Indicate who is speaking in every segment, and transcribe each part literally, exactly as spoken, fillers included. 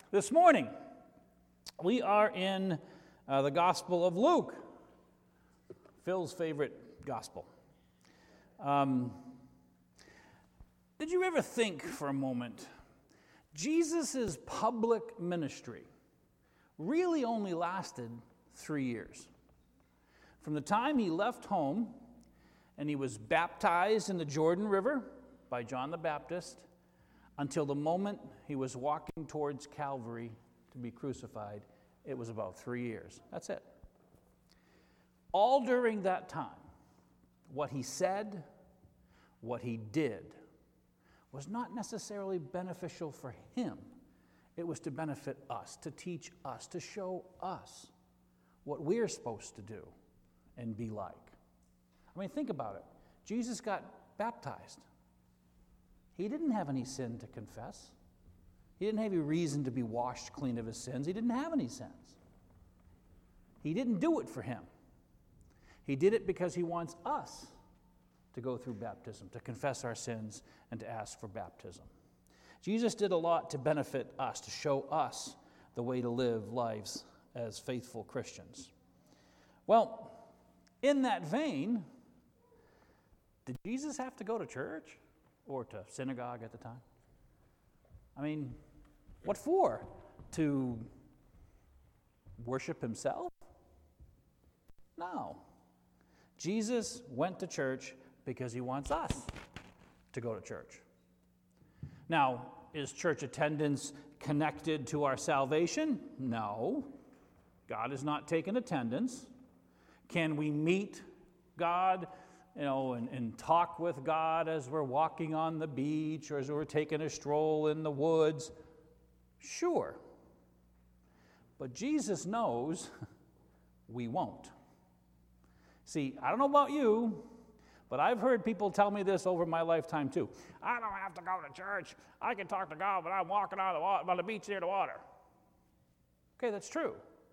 Speaker 1: This morning, we are in uh, the Gospel of Luke, Phil's favorite gospel. Um, did you ever think for a moment, Jesus' public ministry really only lasted three years? From the time he left home and he was baptized in the Jordan River by John the Baptist until the moment he was walking towards Calvary to be crucified, it was about three years. That's it. All during that time, what he said, what he did, was not necessarily beneficial for him. It was to benefit us, to teach us, to show us what we're supposed to do and be like. I mean, think about it. Jesus got baptized. He didn't have any sin to confess. He didn't have any reason to be washed clean of his sins. He didn't have any sins. He didn't do it for him. He did it because he wants us to go through baptism, to confess our sins, and to ask for baptism. Jesus did a lot to benefit us, to show us the way to live lives as faithful Christians. Well, in that vein, did Jesus have to go to church or to synagogue at the time? I mean, what for? To worship himself? No. Jesus went to church because he wants us to go to church. Now, is church attendance connected to our salvation? No. God is not taking attendance. Can we meet God, you know, and, and talk with God as we're walking on the beach or as we're taking a stroll in the woods? Sure. But Jesus knows we won't. See, I don't know about you, but I've heard people tell me this over my lifetime too. I don't have to go to church. I can talk to God when I'm walking on the, water, on the beach near the water. Okay, that's true.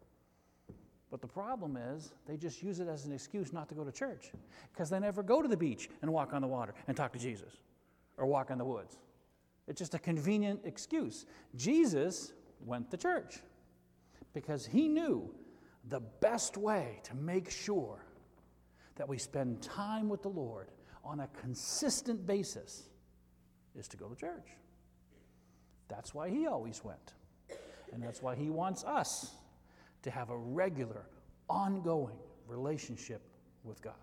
Speaker 1: But the problem is they just use it as an excuse not to go to church because they never go to the beach and walk on the water and talk to Jesus or walk in the woods. It's just a convenient excuse. Jesus went to church because he knew the best way to make sure that we spend time with the Lord on a consistent basis is to go to church. That's why he always went. And that's why he wants us to have a regular, ongoing relationship with God.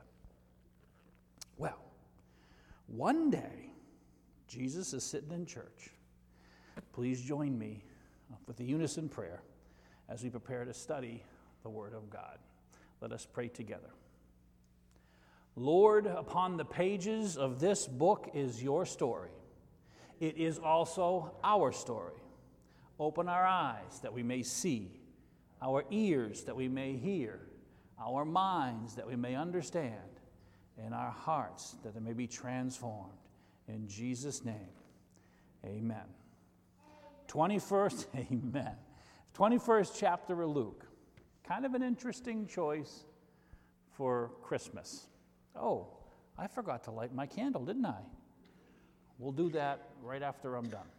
Speaker 1: Well, one day, Jesus is sitting in church. Please join me with the unison prayer as we prepare to study the Word of God. Let us pray together. Lord, upon the pages of this book is your story. It is also our story. Open our eyes that we may see, our ears that we may hear, our minds that we may understand, and our hearts that they may be transformed. In Jesus' name, amen. twenty-first, amen. twenty-first chapter of Luke. Kind of an interesting choice for Christmas. Oh, I forgot to light my candle, didn't I? We'll do that right after I'm done.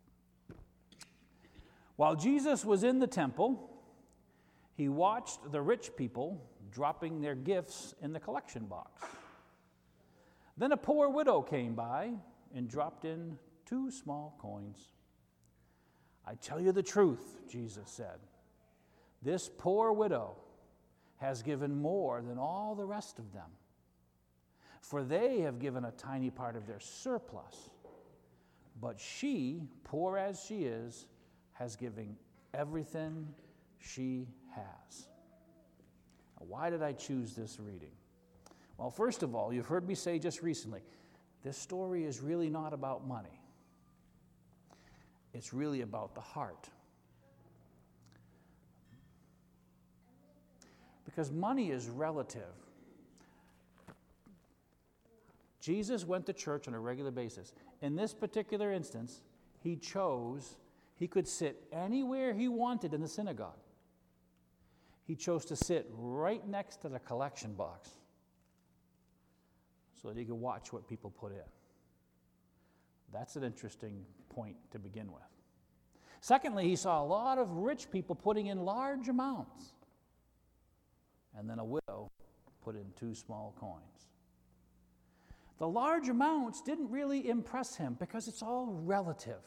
Speaker 1: While Jesus was in the temple, he watched the rich people dropping their gifts in the collection box. Then a poor widow came by and dropped in two small coins. I tell you the truth, Jesus said. This poor widow has given more than all the rest of them. For they have given a tiny part of their surplus. But she, poor as she is, has given everything she has. Now, why did I choose this reading? Well, first of all, you've heard me say just recently, this story is really not about money. It's really about the heart. Because money is relative. Jesus went to church on a regular basis. In this particular instance, he chose, he could sit anywhere he wanted in the synagogue. He chose to sit right next to the collection box so that he could watch what people put in. That's an interesting point to begin with. Secondly, he saw a lot of rich people putting in large amounts. And then a widow put in two small coins. The large amounts didn't really impress him because it's all relative.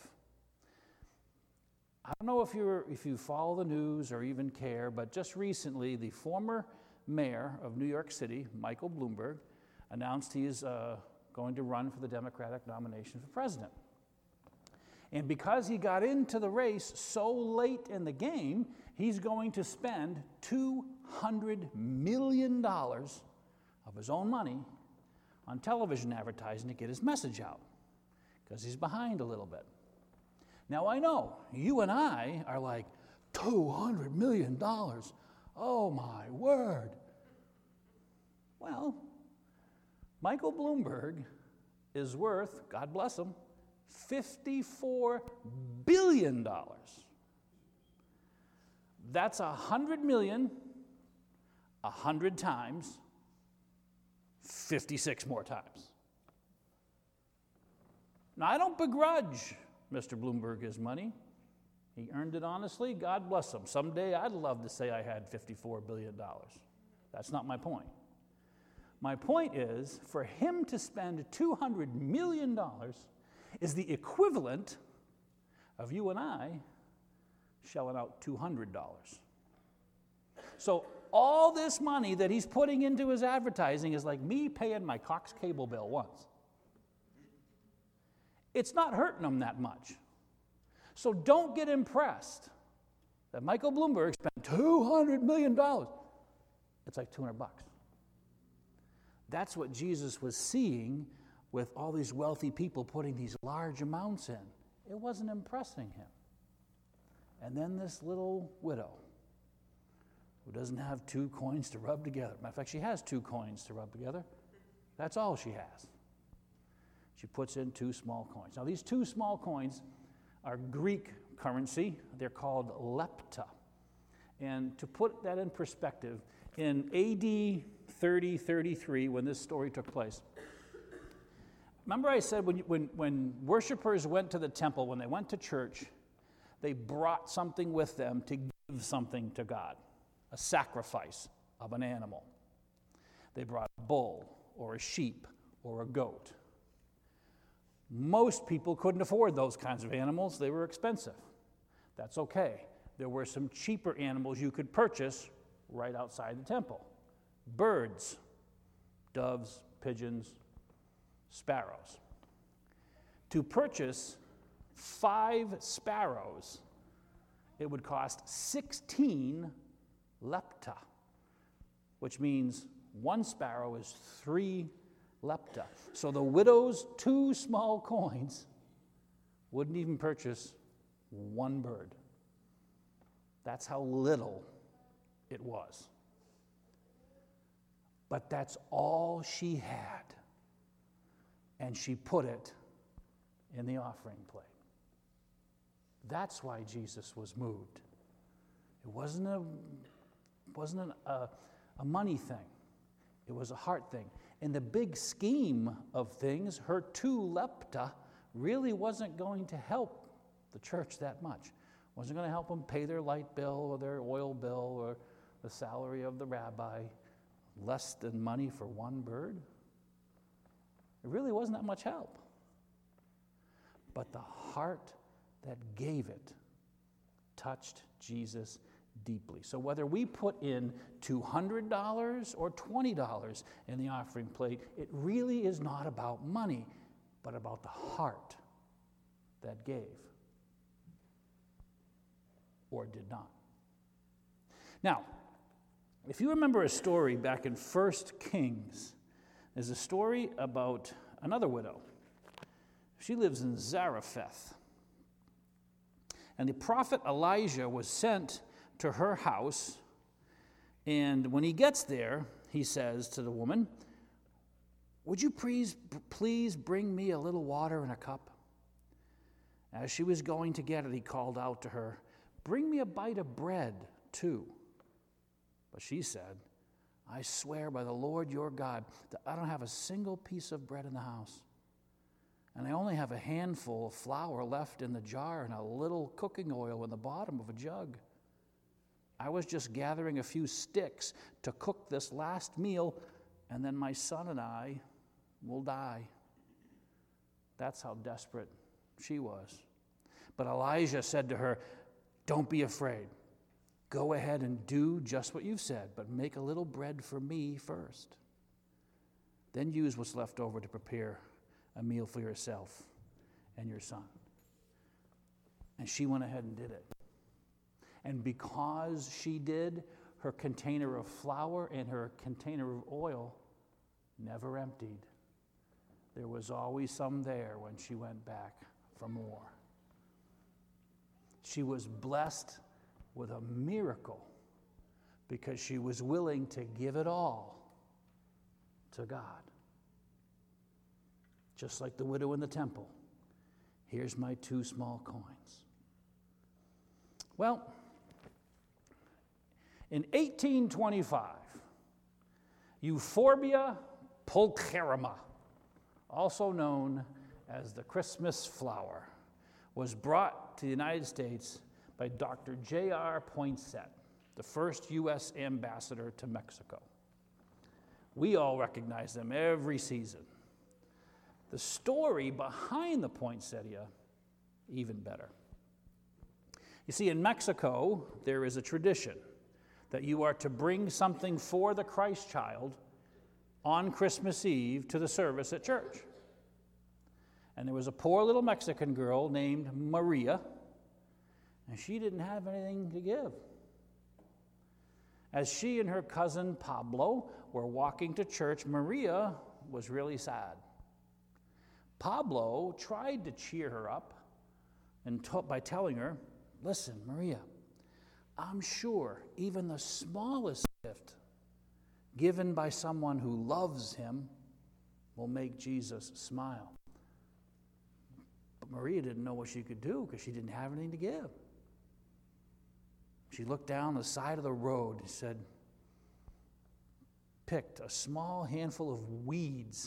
Speaker 1: I don't know if you if you follow the news or even care, but just recently, the former mayor of New York City, Michael Bloomberg, announced he is uh, going to run for the Democratic nomination for president. And because he got into the race so late in the game, he's going to spend two hundred million dollars of his own money on television advertising to get his message out, because he's behind a little bit. Now, I know you and I are like, two hundred million dollars. Oh, my word. Well, Michael Bloomberg is worth, God bless him, fifty-four billion dollars. That's one hundred million, one hundred times, fifty-six more times. Now, I don't begrudge Mister Bloomberg his money. He earned it honestly. God bless him. Someday I'd love to say I had fifty-four billion dollars. That's not my point. My point is, for him to spend two hundred million dollars is the equivalent of you and I shelling out two hundred dollars. So all this money that he's putting into his advertising is like me paying my Cox cable bill once. It's not hurting him that much. So don't get impressed that Michael Bloomberg spent two hundred million dollars. It's like two hundred bucks. That's what Jesus was seeing with all these wealthy people putting these large amounts in. It wasn't impressing him. And then this little widow who doesn't have two coins to rub together. Matter of fact, she has two coins to rub together. That's all she has. She puts in two small coins. Now, these two small coins are Greek currency. They're called lepta. And to put that in perspective, in A D thirty thirty-three, when this story took place, remember I said when, when, when worshipers went to the temple, when they went to church, they brought something with them to give something to God, a sacrifice of an animal. They brought a bull or a sheep or a goat. Most people couldn't afford those kinds of animals. They were expensive. That's okay. There were some cheaper animals you could purchase right outside the temple. Birds, doves, pigeons, sparrows. To purchase five sparrows, it would cost sixteen lepta, which means one sparrow is three lepta. So the widow's two small coins wouldn't even purchase one bird. That's how little it was. But that's all she had. And she put it in the offering plate. That's why Jesus was moved. It wasn't a, wasn't an, a, a money thing. It was a heart thing. In the big scheme of things, her two lepta really wasn't going to help the church that much. Wasn't going to help them pay their light bill or their oil bill or the salary of the rabbi. Less than money for one bird. It really wasn't that much help. But the heart that gave it touched Jesus deeply. So whether we put in two hundred dollars or twenty dollars in the offering plate, it really is not about money, but about the heart that gave or did not. Now, if you remember a story back in First Kings, there's a story about another widow. She lives in Zarephath. And the prophet Elijah was sent to her house, and when he gets there, he says to the woman, "Would you please, please bring me a little water in a cup?" As she was going to get it, he called out to her, "Bring me a bite of bread, too." But she said, "I swear by the Lord your God that I don't have a single piece of bread in the house, and I only have a handful of flour left in the jar and a little cooking oil in the bottom of a jug. I was just gathering a few sticks to cook this last meal, and then my son and I will die." That's how desperate she was. But Elijah said to her, "Don't be afraid. Go ahead and do just what you've said, but make a little bread for me first. Then use what's left over to prepare a meal for yourself and your son." And she went ahead and did it. And because she did, her container of flour and her container of oil never emptied. There was always some there when she went back for more. She was blessed with a miracle because she was willing to give it all to God. Just like the widow in the temple. "Here's my two small coins." Well, in eighteen twenty-five, Euphorbia pulcherrima, also known as the Christmas flower, was brought to the United States by Doctor J R Poinsett, the first U S ambassador to Mexico. We all recognize them every season. The story behind the poinsettia, even better. You see, in Mexico, there is a tradition that you are to bring something for the Christ child on Christmas Eve to the service at church. And there was a poor little Mexican girl named Maria, and she didn't have anything to give. As she and her cousin Pablo were walking to church, Maria was really sad. Pablo tried to cheer her up and t- by telling her, "Listen, Maria, I'm sure even the smallest gift given by someone who loves him will make Jesus smile." But Maria didn't know what she could do because she didn't have anything to give. She looked down the side of the road and said, picked a small handful of weeds,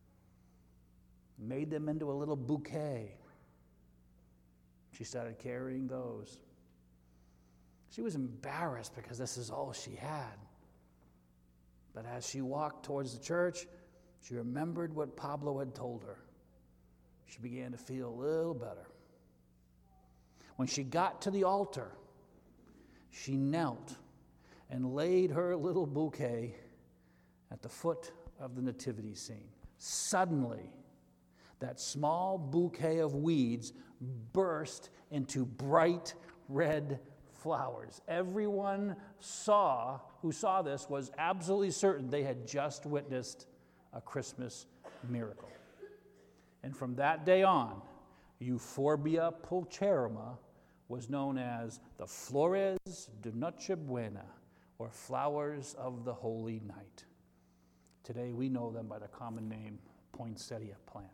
Speaker 1: made them into a little bouquet. She started carrying those. She was embarrassed because this is all she had. But as she walked towards the church, she remembered what Pablo had told her. She began to feel a little better. When she got to the altar, she knelt and laid her little bouquet at the foot of the nativity scene. Suddenly, that small bouquet of weeds burst into bright red flowers. Everyone saw who saw this was absolutely certain they had just witnessed a Christmas miracle. And from that day on, Euphorbia pulcherrima was known as the Flores de Nochebuena, or flowers of the Holy Night. Today we know them by the common name poinsettia plant.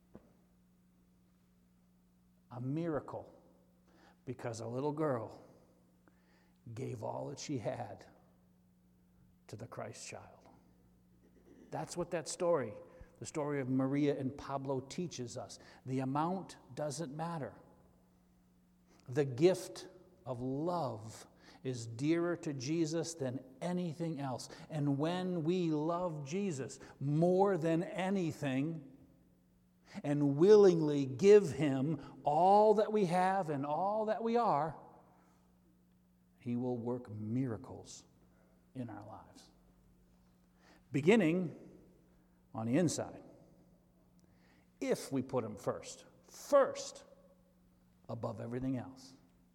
Speaker 1: A miracle because a little girl gave all that she had to the Christ child. That's what that story, the story of Maria and Pablo, teaches us. The amount doesn't matter. The gift of love is dearer to Jesus than anything else. And when we love Jesus more than anything and willingly give him all that we have and all that we are, he will work miracles in our lives. Beginning on the inside. If we put him first. First above everything else.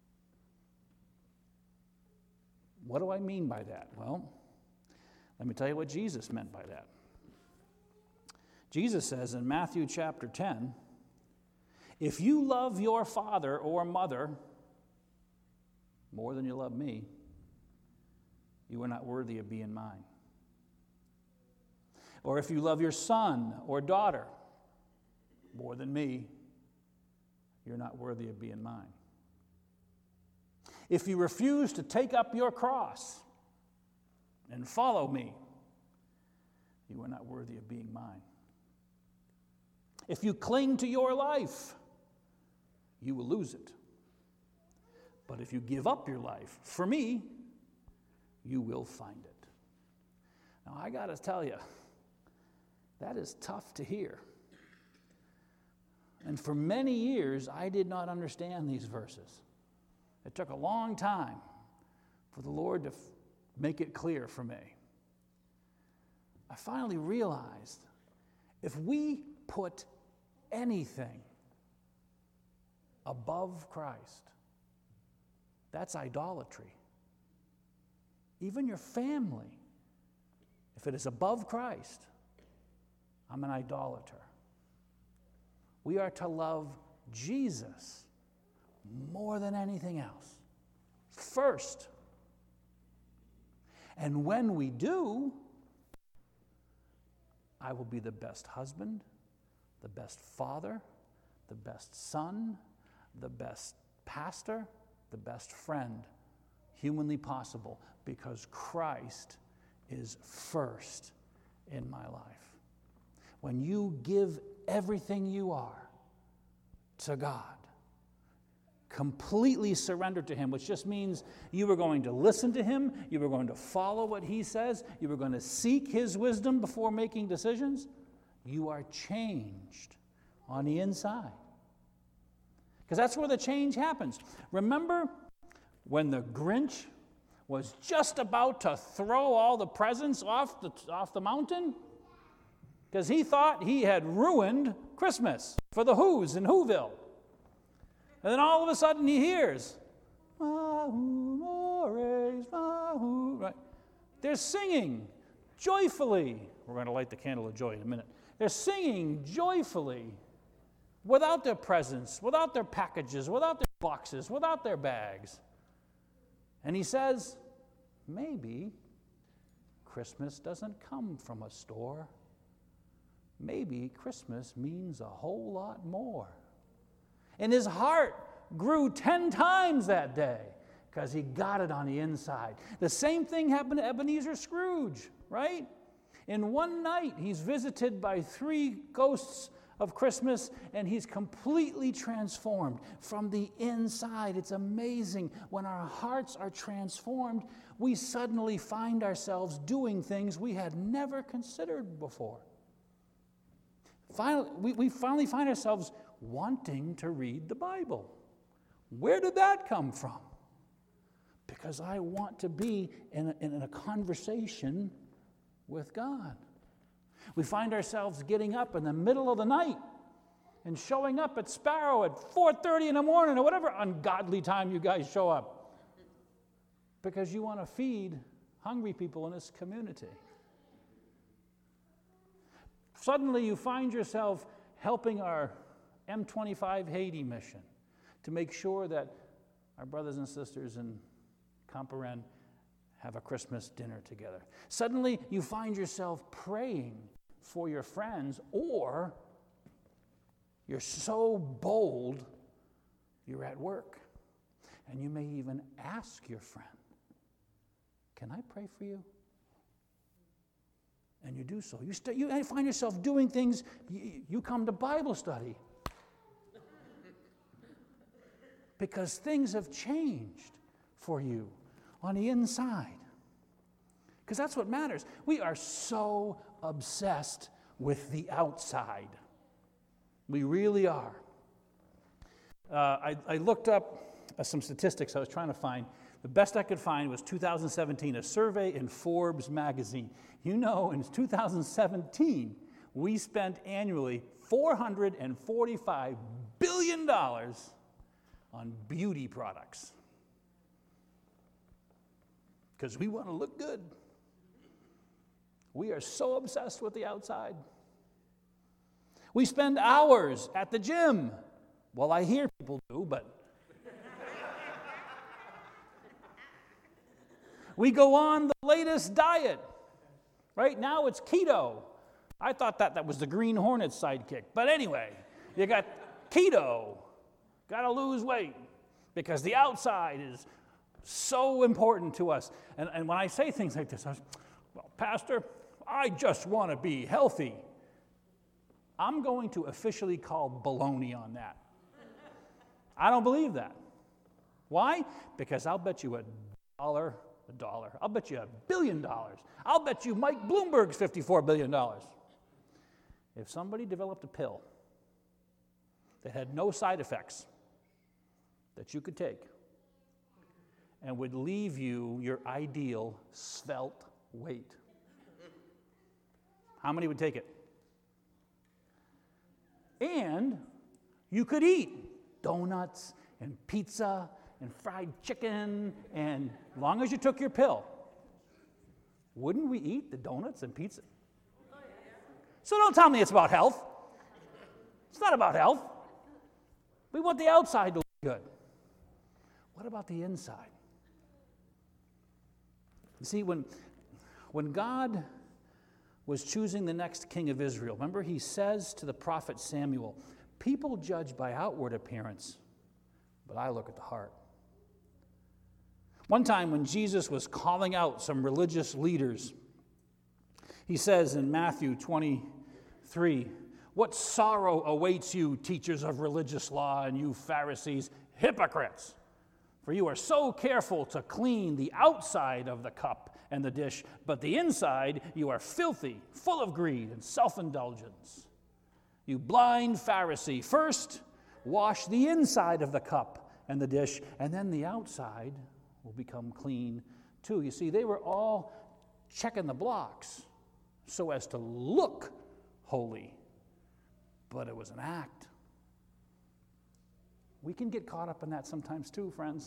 Speaker 1: What do I mean by that? Well, let me tell you what Jesus meant by that. Jesus says in Matthew chapter ten, if you love your father or mother more than you love me, you are not worthy of being mine. Or if you love your son or daughter more than me, you're not worthy of being mine. If you refuse to take up your cross and follow me, you are not worthy of being mine. If you cling to your life, you will lose it. But if you give up your life for me, you will find it. Now, I got to tell you, that is tough to hear. And for many years, I did not understand these verses. It took a long time for the Lord to f- make it clear for me. I finally realized if we put anything above Christ, that's idolatry. Even your family, if it is above Christ, I'm an idolater. We are to love Jesus more than anything else, first. And when we do, I will be the best husband, the best father, the best son, the best pastor, the best friend humanly possible, because Christ is first in my life. When you give everything you are to God, completely surrendered to Him, which just means you were going to listen to Him, you were going to follow what He says, you were going to seek His wisdom before making decisions, you are changed on the inside. Because that's where the change happens. Remember when the Grinch was just about to throw all the presents off the, off the mountain? Because he thought he had ruined Christmas for the Who's in Whoville. And then all of a sudden he hears, right? They're singing joyfully. We're going to light the candle of joy in a minute. They're singing joyfully without their presents, without their packages, without their boxes, without their bags. And he says, maybe Christmas doesn't come from a store. Maybe Christmas means a whole lot more. And his heart grew ten times that day because he got it on the inside. The same thing happened to Ebenezer Scrooge, right? In one night, he's visited by three ghosts of Christmas, and he's completely transformed from the inside. It's amazing. When our hearts are transformed, we suddenly find ourselves doing things we had never considered before. Finally, we, we finally find ourselves wanting to read the Bible. Where did that come from? Because I want to be in a, in a conversation with God. We find ourselves getting up in the middle of the night and showing up at Sparrow at four thirty in the morning or whatever ungodly time you guys show up because you want to feed hungry people in this community. Suddenly you find yourself helping our M twenty-five Haiti mission to make sure that our brothers and sisters in Comparen have a Christmas dinner together. Suddenly you find yourself praying for your friends, or you're so bold you're at work and you may even ask your friend, can I pray for you? And you do so. You, st- you find yourself doing things. You, you come to Bible study because things have changed for you on the inside. Because that's what matters. We are so obsessed with the outside. We really are. Uh, I, I looked up uh, some statistics I was trying to find. The best I could find was two thousand seventeen, a survey in Forbes magazine. You know, in two thousand seventeen, we spent annually four hundred forty-five billion dollars on beauty products. Because we want to look good. We are so obsessed with the outside. We spend hours at the gym. Well, I hear people do, but we go on the latest diet. Right now it's keto. I thought that that was the Green Hornet sidekick. But anyway, you got keto. Got to lose weight because the outside is so important to us. And, and when I say things like this, I was, well, Pastor, I just want to be healthy. I'm going to officially call baloney on that. I don't believe that. Why? Because I'll bet you a dollar, a dollar. I'll bet you a billion dollars. I'll bet you Mike Bloomberg's fifty-four billion dollars. If somebody developed a pill that had no side effects that you could take and would leave you your ideal svelte weight, how many would take it? And you could eat donuts and pizza and fried chicken, and as long as you took your pill, wouldn't we eat the donuts and pizza? So don't tell me it's about health. It's not about health. We want the outside to look good. What about the inside? You see, when, when God was choosing the next king of Israel, remember he says to the prophet Samuel, people judge by outward appearance, but I look at the heart. One time when Jesus was calling out some religious leaders, he says in Matthew twenty-three, what sorrow awaits you, teachers of religious law, and you Pharisees, hypocrites! For you are so careful to clean the outside of the cup and the dish, but the inside you are filthy, full of greed and self-indulgence. You blind Pharisee, first wash the inside of the cup and the dish, and then the outside will become clean too. You see, they were all checking the blocks so as to look holy, but it was an act. We can get caught up in that sometimes too, friends.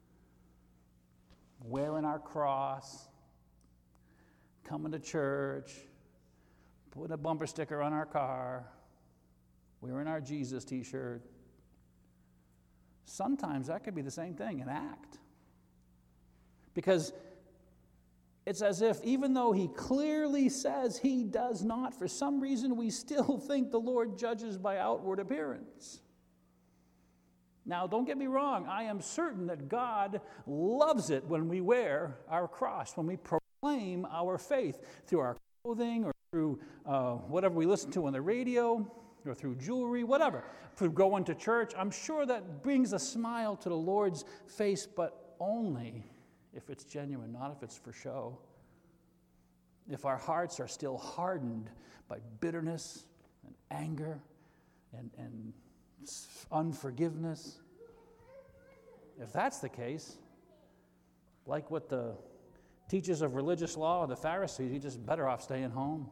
Speaker 1: Wearing our cross, coming to church, putting a bumper sticker on our car, wearing our Jesus t-shirt. Sometimes that could be the same thing, an act. Because it's as if even though he clearly says he does not, for some reason we still think the Lord judges by outward appearance. Now, don't get me wrong. I am certain that God loves it when we wear our cross, when we proclaim our faith through our clothing or through uh, whatever we listen to on the radio or through jewelry, whatever, through going to church. I'm sure that brings a smile to the Lord's face, but only if it's genuine, not if it's for show. If our hearts are still hardened by bitterness and anger and, and unforgiveness, if that's the case, like what the teachers of religious law or the Pharisees, you're just better off staying home.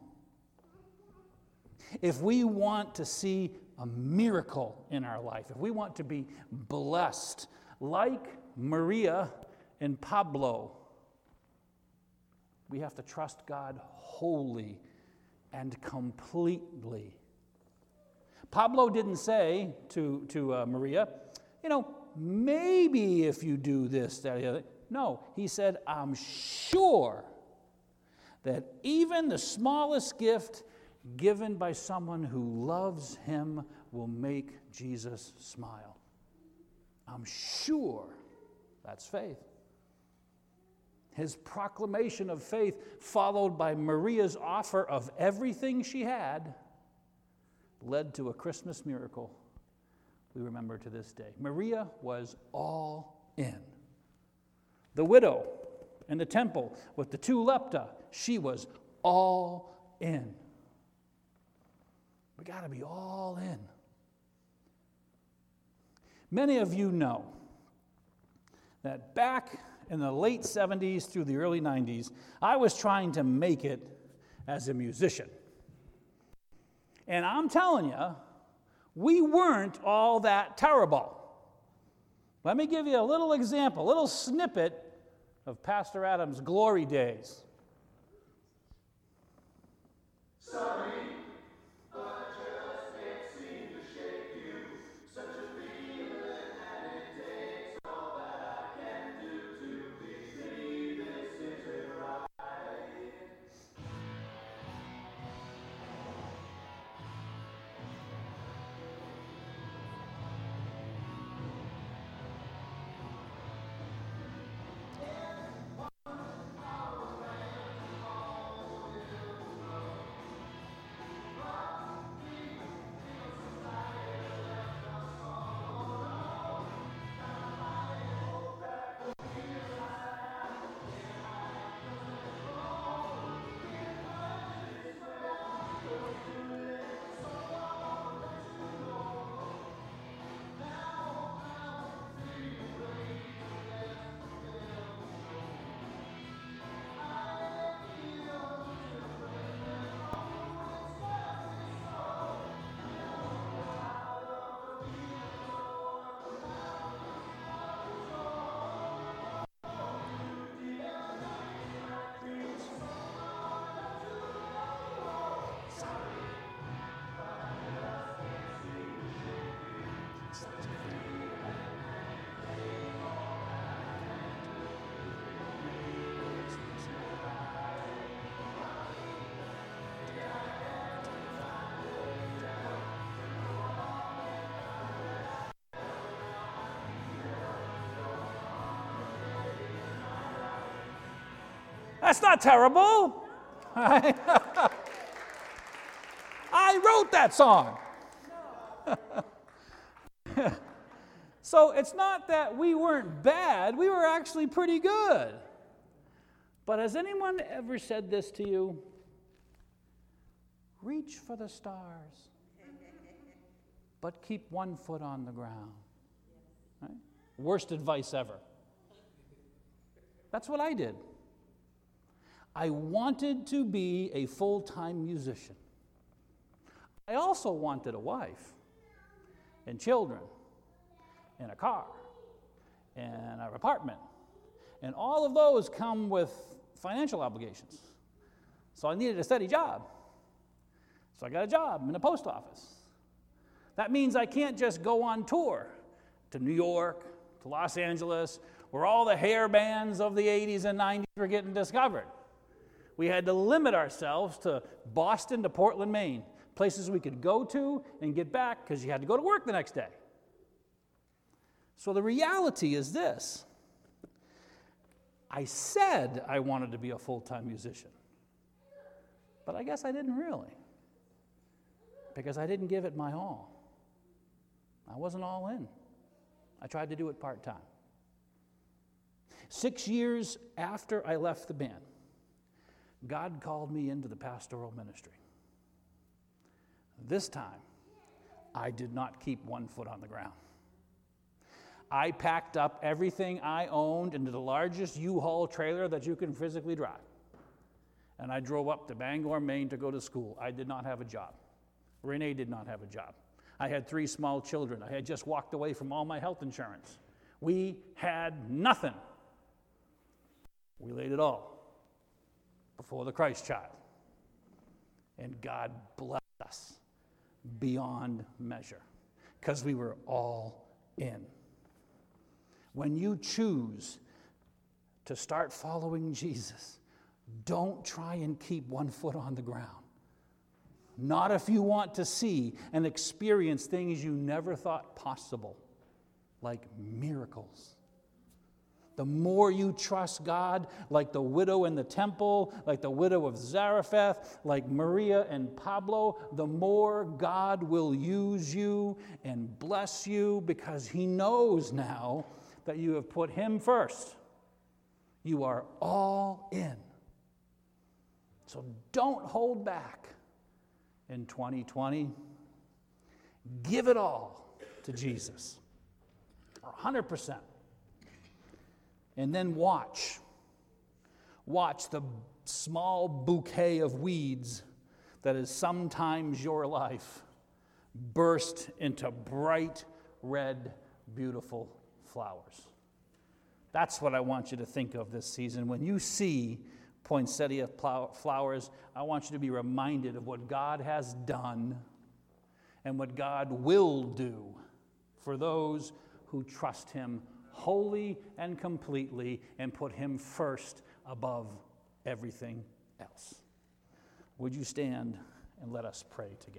Speaker 1: If we want to see a miracle in our life, if we want to be blessed, like Maria and Pablo, we have to trust God wholly and completely. Pablo didn't say to, to uh, Maria, you know, maybe if you do this, that, the other. No, he said, I'm sure that even the smallest gift given by someone who loves him will make Jesus smile. I'm sure that's faith. His proclamation of faith, followed by Maria's offer of everything she had, led to a Christmas miracle we remember to this day. Maria was all in. The widow in the temple with the two lepta, she was all in. We got to be all in. Many of you know that back in the late seventies through the early nineties, I was trying to make it as a musician. And I'm telling you, we weren't all that terrible. Let me give you a little example, a little snippet of Pastor Adam's glory days. Sorry. That's not terrible. I wrote that song. So it's not that we weren't bad, we were actually pretty good. But has anyone ever said this to you? Reach for the stars, but keep one foot on the ground. Right? Worst advice ever. That's what I did. I wanted to be a full-time musician. I also wanted a wife and children and a car and an apartment. And all of those come with financial obligations. So I needed a steady job. So I got a job in the post office. That means I can't just go on tour to New York, to Los Angeles, where all the hair bands of the eighties and nineties were getting discovered. We had to limit ourselves to Boston to Portland, Maine, places we could go to and get back because you had to go to work the next day. So the reality is this. I said I wanted to be a full-time musician, but I guess I didn't really, because I didn't give it my all. I wasn't all in. I tried to do it part-time. Six years after I left the band, God called me into the pastoral ministry. This time, I did not keep one foot on the ground. I packed up everything I owned into the largest U-Haul trailer that you can physically drive. And I drove up to Bangor, Maine to go to school. I did not have a job. Renee did not have a job. I had three small children. I had just walked away from all my health insurance. We had nothing. We laid it all before the Christ child. And God blessed us beyond measure because we were all in. When you choose to start following Jesus, don't try and keep one foot on the ground. Not if you want to see and experience things you never thought possible, like miracles. The more you trust God, like the widow in the temple, like the widow of Zarephath, like Maria and Pablo, the more God will use you and bless you because He knows now that you have put Him first. You are all in. So don't hold back in twenty twenty. Give it all to Jesus. one hundred percent. And then watch. Watch the small bouquet of weeds that is sometimes your life burst into bright, red, beautiful flowers. That's what I want you to think of this season. When you see poinsettia flowers, I want you to be reminded of what God has done and what God will do for those who trust Him wholly and completely and put Him first above everything else. Would you stand and let us pray together?